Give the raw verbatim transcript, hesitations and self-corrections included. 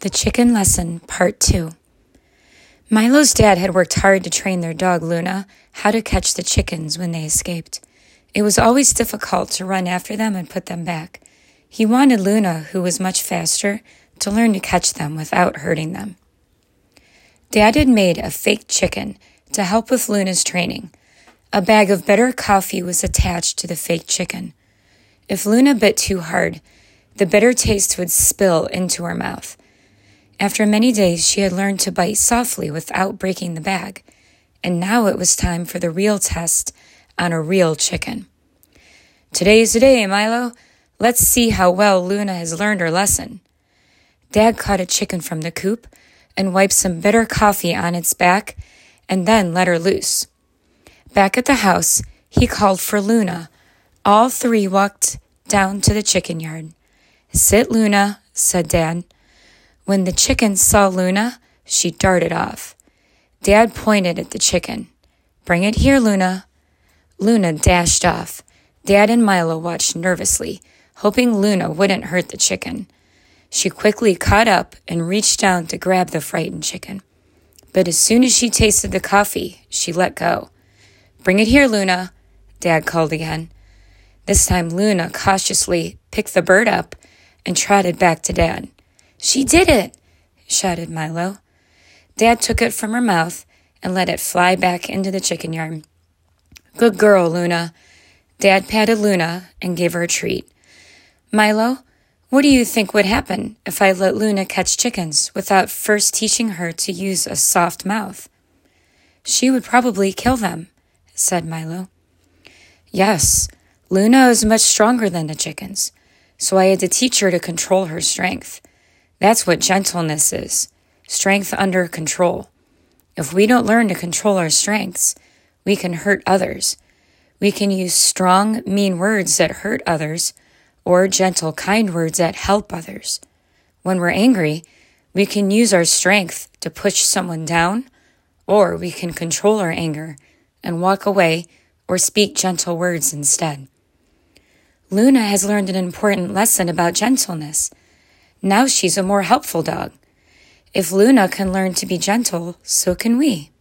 The Chicken Lesson, Part two. Milo's dad had worked hard to train their dog, Luna, how to catch the chickens when they escaped. It was always difficult to run after them and put them back. He wanted Luna, who was much faster, to learn to catch them without hurting them. Dad had made a fake chicken to help with Luna's training. A bag of bitter coffee was attached to the fake chicken. If Luna bit too hard, the bitter taste would spill into her mouth. After many days, she had learned to bite softly without breaking the bag, and now it was time for the real test on a real chicken. Today's the day, Milo. Let's see how well Luna has learned her lesson. Dad caught a chicken from the coop and wiped some bitter coffee on its back and then let her loose. Back at the house, he called for Luna. All three walked down to the chicken yard. "Sit, Luna," said Dad. When the chicken saw Luna, she darted off. Dad pointed at the chicken. "Bring it here, Luna." Luna dashed off. Dad and Milo watched nervously, hoping Luna wouldn't hurt the chicken. She quickly caught up and reached down to grab the frightened chicken. But as soon as she tasted the coffee, she let go. "Bring it here, Luna," Dad called again. This time Luna cautiously picked the bird up and trotted back to Dad. "She did it!" shouted Milo. Dad took it from her mouth and let it fly back into the chicken yard. "Good girl, Luna." Dad patted Luna and gave her a treat. "Milo, what do you think would happen if I let Luna catch chickens without first teaching her to use a soft mouth?" "She would probably kill them," said Milo. "Yes, Luna is much stronger than the chickens, so I had to teach her to control her strength. That's what gentleness is, strength under control. If we don't learn to control our strengths, we can hurt others. We can use strong, mean words that hurt others, or gentle, kind words that help others. When we're angry, we can use our strength to push someone down, or we can control our anger and walk away or speak gentle words instead. Luna has learned an important lesson about gentleness. Now she's a more helpful dog. If Luna can learn to be gentle, so can we.